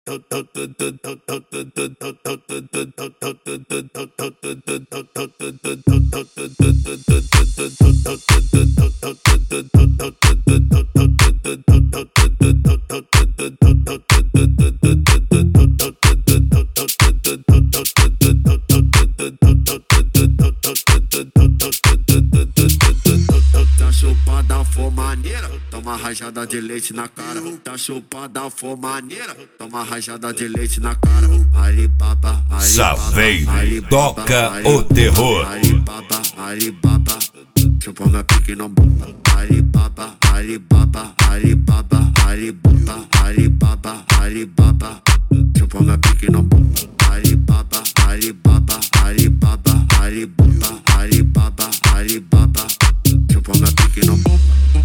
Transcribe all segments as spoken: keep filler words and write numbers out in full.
chupada for maneira, toma rajada de leite na cara. Tá chupada for maneira, toma rajada de leite na cara. Alibaba, Saveiro toca o terror. Alibaba, Alibaba, chupa minha pique não bomba. Alibaba, Alibaba, Alibaba, Alibaba, Alibaba, Alibaba, chupa minha pique não bomba. Alibaba, Alibaba, Alibaba, Alibaba, Alibaba, Alibaba, chupa minha pique não bomba.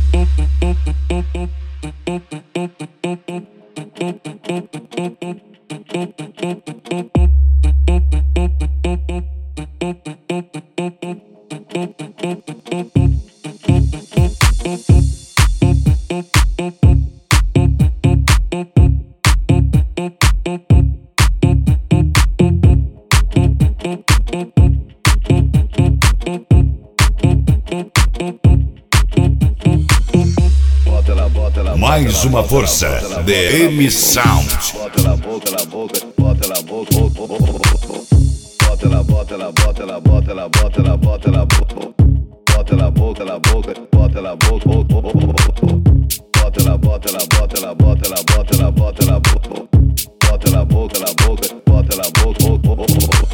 Mais uma força, D M Sound. Bota na boca, na boca, bota na boca, bota na bota na bota na bota na bota na bota na boca, bota na boca, na boca, bota na boca, bota na bota na bota na bota na bota na bota na boca, bota na boca, na boca, bota na boca.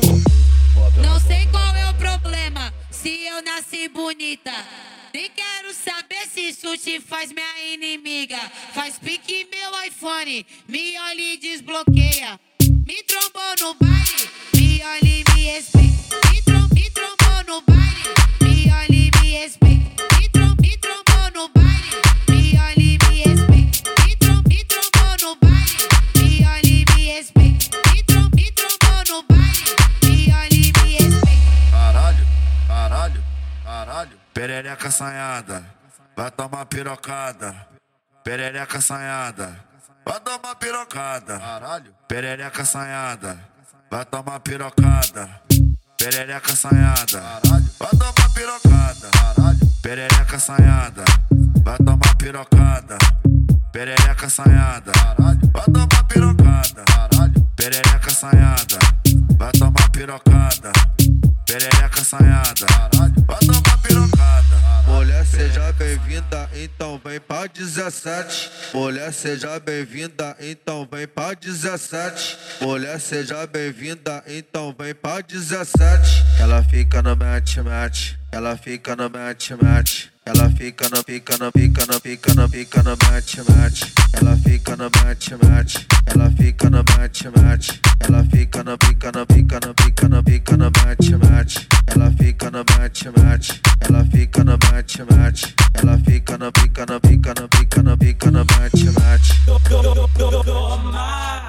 Não sei qual é o problema, se eu nasci bonita. Nem quero saber se isso te faz minha inimiga. Faz pique meu iPhone, me olha e desbloqueia. Me trombou no baile, me olha e me respeita. Me, trom me trombou no baile, me olha e me respeita. Me, trom me trombou no baile, me olha e me respeita. Me, trom me trombou no baile, me olha e me respeita. Me, trom me trombou no baile, me olha e me respeita. Caralho, caralho, caralho. Perereca assanhada, vai tomar pirocada. Perereca assanhada, vai tomar pirocada. Caralho. Perereca assanhada, vai tomar pirocada. Perereca assanhada, caralho, vai tomar pirocada. Caralho. Perereca assanhada, vai tomar pirocada. Perereca assanhada, caralho, vai tomar pirocada. Caralho. Perereca assanhada, vai tomar pirocada. Perereca assanhada, caralho, vai tomar pirocada. Mulher, seja bem-vinda, então vem pra dezessete. Mulher, seja bem-vinda, então vem pra dezessete. Mulher, seja bem-vinda, então vem pra dezessete. Ela fica no match-match, ela fica no match-match. Ela fica no pica no pica no pica no pica no match-match. Ela fica no match-match, ela fica no match-match. Ela fica no pica no pica no pica no pica no match-match. Ela fica no match-match, ela fica no match-match. Ela fica no pica no pica no pica no pica no match-match.